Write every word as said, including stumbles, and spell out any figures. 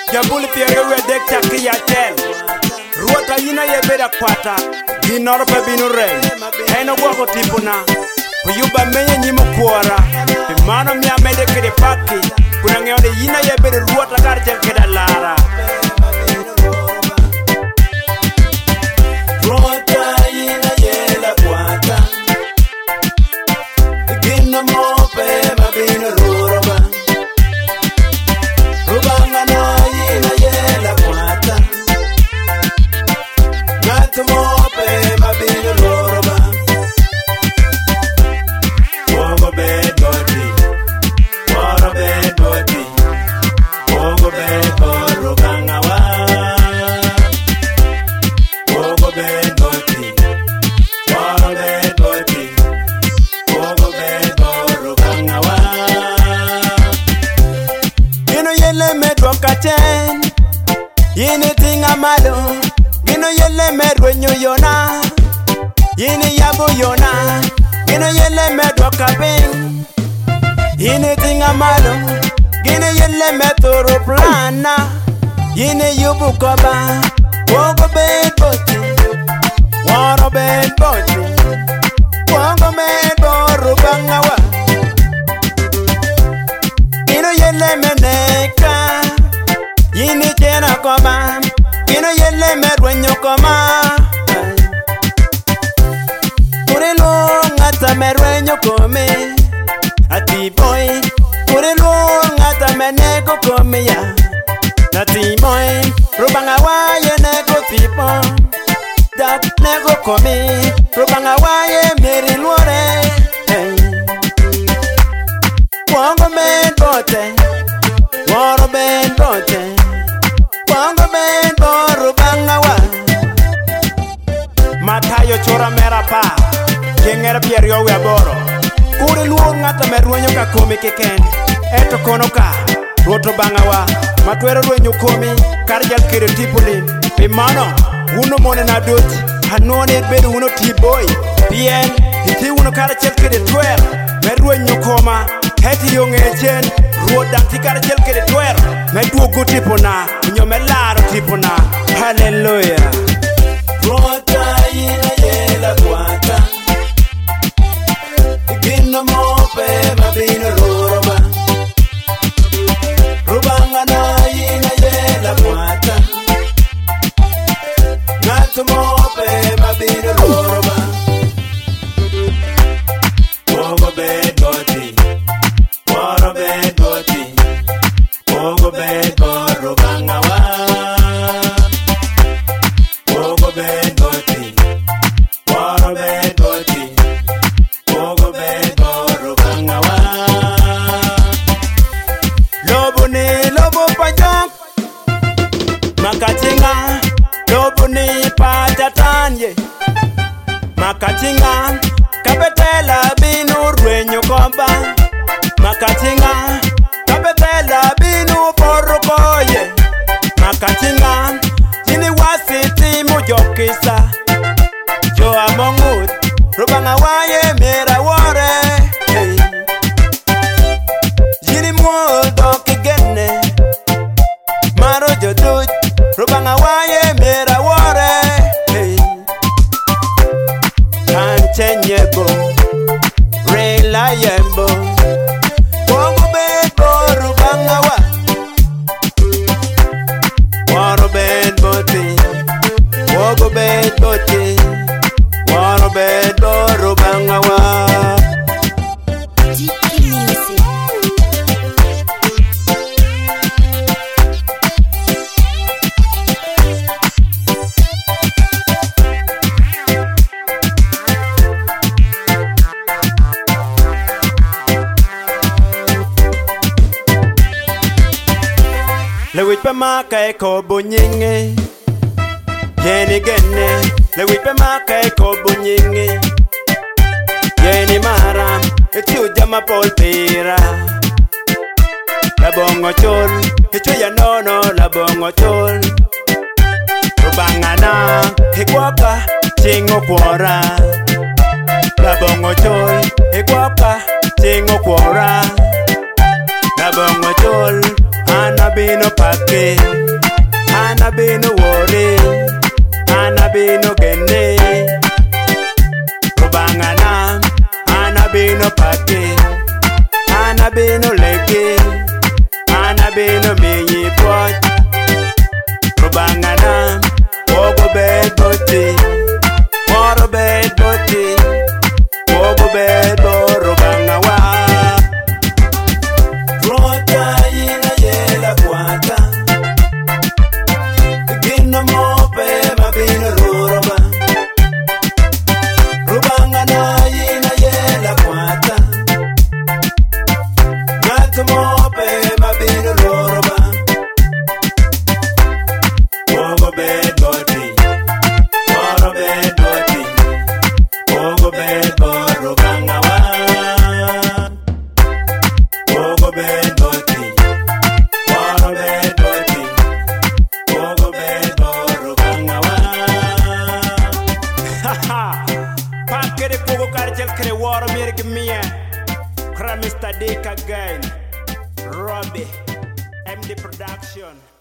Jabuli piere we dek chaki ya tel. Ruota yina ye beda kwata. Ginoro pe binu rey. Eno wako tipuna. Kuyuba menye nyimu kuora. Pimano miya mede kede paki. Kuna ngeone yina ye beda ruota karchel keda lara. Ruota yina ye la kwata. Gino mope ma binu ruroba. Rubanga no yina ye la kwata. Gato mope ma binu ruroba. Wogo bed body. Woro bed body. Wogo bed body. Rubanga wa. Wogo bed body. Woro bed body. Wogo bed body. Rubanga wa. Gino yele medwo kachen. Yini tinga malo. Gino yele medwo nyuyona. Yini yabu yona. Gino yele medwo kaping. Yini tinga malo. Gino yele metoro plana. Yini yubu koba. Wogo bed body. Woro bed body. Wogo bed body. Rubanga wa. Gino yele meneka. Yini jena koma. Gino yele medwenyo koma. Kurelo ngata medwenyo kome. Ati boy. Kurelo ngata menego kome ya. Ati boy. Rubanga waye nego tipo. Dat nego kome. Rubanga waye meri luore. Wango men bote. Woro ben bote. Wango ben boru banga wa. Matayo chora mera pa. Kengera pierio we aboro. Kure luo ngata merwenyo ka komi keken. Eto kono ka. Roto banga wa. Matwero rwenyo komi. Karjal kere tipulin. Pimano. Uno mone na dut. Hanone bedu uno tiboy. Bien. Iti uno karachel kere twel. Merwenyo koma. Heti yung echen. Ruoda tikara chel kere twer. Meduogo tipona. Nyome laro tipona. Hallelujah. Ruota yina ye la kwata. Gino mope ma binu ruroba. Rubanga no yina ye la kwata. Gato mope ma binu ruroba. Wogo bed body. Woro bed body. Wogo bed body. Rubanga wa. Wogo bed body. Woro bed body. Wogo bed body. Rubanga wa. Lobo ni lobo pajok. Makatinga. Lobo ni pajatanye. Makatinga. Kabetela binu rwenyo komba. Makatinga. Kabetela binu porokoye. Makatinga. Jini wasiti mujokisa. Jo amongut. Rubanga waye mera wore. Hey. Jini mudo kigene. Maro joduj. Rubanga waye mera wore. Hey. Kanchenyebo. Reliable. Wogo bed body. Rubanga wa. Woro bed body. Wogo bed body. Woro bed body. Rubanga wa. Deep music. Le wipe maka e kobo nyinge. Yeni gene. Le wipe maka e kobo nyinge. Yeni maram. Etu jama pol pira. La bongo chol. Etu ya nono la bongo chol. Rubanga na. Higuapa. Chingo kwora. La bongo chol. Higuapa. Chingo kwora. La bongo chol. Anabino pake, anabino wore, anabino gene. Rubangana, anabino pake, anabino leke, anabino minyi pot. Rubangana, wogo bed boti, moro bed boti, wogo bed bo rubangawa. Rota yina yela kwata, gino mope mabino ruroba. Rubangana yina yela kwata, gato mope mabino ruroba. Wogo bed boti, moro bed boti, wogo bed bo rubangawa. Wogo bed boti, moro bed boti, wogo bed bo rubangawa. Pakere pogo karchel kre woro mirk mia. Kra Mister Dick again. Robbie, M D Production.